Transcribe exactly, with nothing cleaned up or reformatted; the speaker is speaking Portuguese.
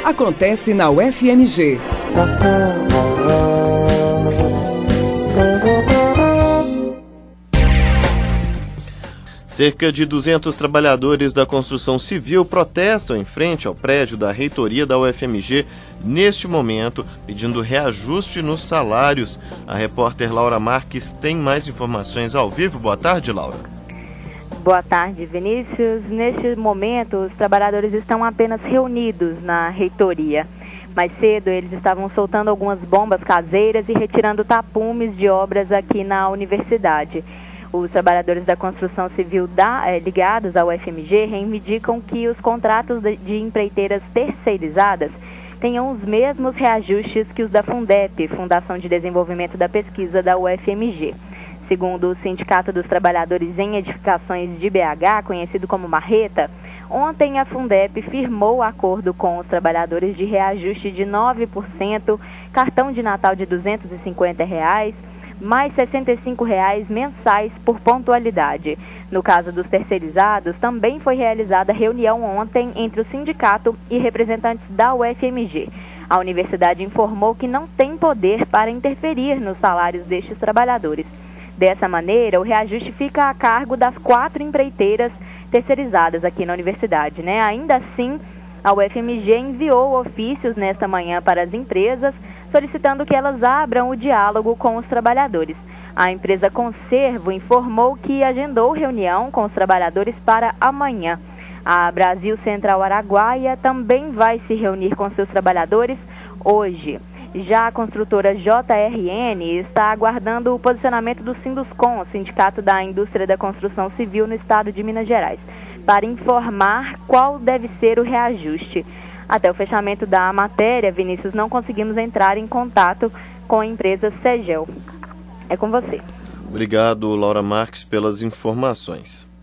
acontece na U F M G. Cerca de duzentos trabalhadores da construção civil protestam em frente ao prédio da reitoria da U F M G neste momento, pedindo reajuste nos salários. A repórter Laura Marques tem mais informações ao vivo. Boa tarde, Laura. Boa tarde, Vinícius. Neste momento, os trabalhadores estão apenas reunidos na reitoria. Mais cedo, eles estavam soltando algumas bombas caseiras e retirando tapumes de obras aqui na universidade. Os trabalhadores da construção civil da, eh, ligados à U F M G reivindicam que os contratos de, de empreiteiras terceirizadas tenham os mesmos reajustes que os da Fundep, Fundação de Desenvolvimento da Pesquisa da U F M G. Segundo o Sindicato dos Trabalhadores em Edificações de B H, conhecido como Marreta, ontem a Fundep firmou acordo com os trabalhadores de reajuste de nove por cento, cartão de Natal de duzentos e cinquenta reais, mais sessenta e cinco reais mensais por pontualidade. No caso dos terceirizados, também foi realizada reunião ontem entre o sindicato e representantes da U F M G. A universidade informou que não tem poder para interferir nos salários destes trabalhadores. Dessa maneira, o reajuste fica a cargo das quatro empreiteiras terceirizadas aqui na universidade, né? Ainda assim, a U F M G enviou ofícios nesta manhã para as empresas, solicitando que elas abram o diálogo com os trabalhadores. A empresa Conservo informou que agendou reunião com os trabalhadores para amanhã. A Brasil Central Araguaia também vai se reunir com seus trabalhadores hoje. Já a construtora J R N está aguardando o posicionamento do Sinduscom, Sindicato da Indústria da Construção Civil no estado de Minas Gerais, para informar qual deve ser o reajuste. Até o fechamento da matéria, Vinícius, não conseguimos entrar em contato com a empresa Segel. É com você. Obrigado, Laura Marques, pelas informações.